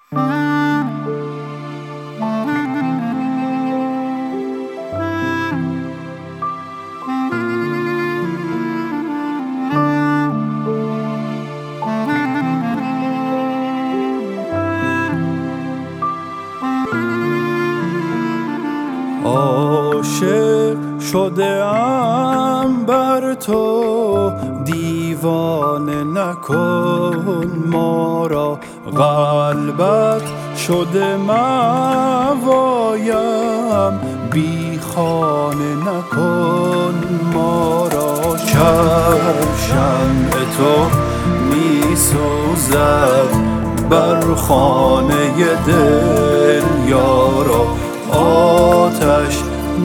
عاشق شده ام بر تو، دیوانه نکن ما را. قلبت شده موایم، بی خانه نکن ما را. شمع تو می سوزد بر خانه دل یارا. آتش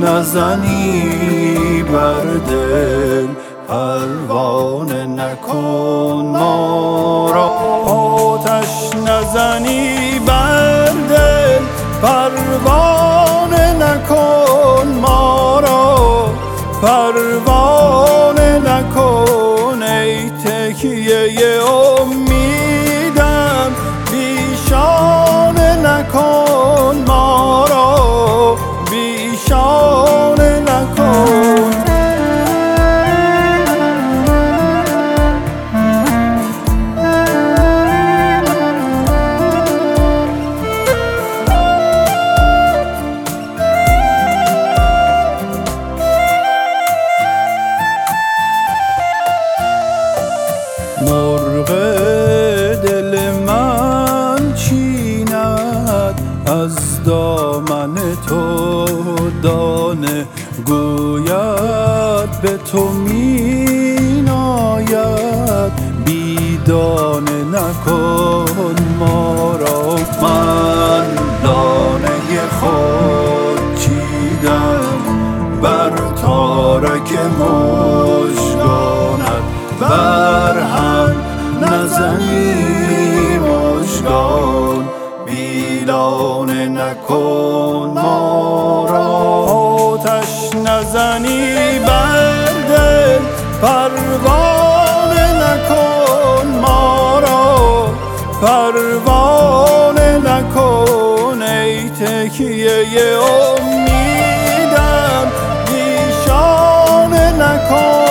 نزنی بر دل، پروانه نکن ما را. آتش نزنی بر دل، پروانه نکن ما را. پروانه نکن ای تکیه امیدم، بیشانه نکن ما را. بیشانه نکن. مرغ دل من چیند از دامن تو دانه، گوید به تو می ناید، بی دانه نکن ما را. من دانه خود چیدم بر تارک مژگانت، بر هم نزنی مژگان، بیلانه نکن ما را. آتش نزنی بر دل، پروانه نکن ما را. پروانه نکن ای تکیه امیدم، بیشانه نکن.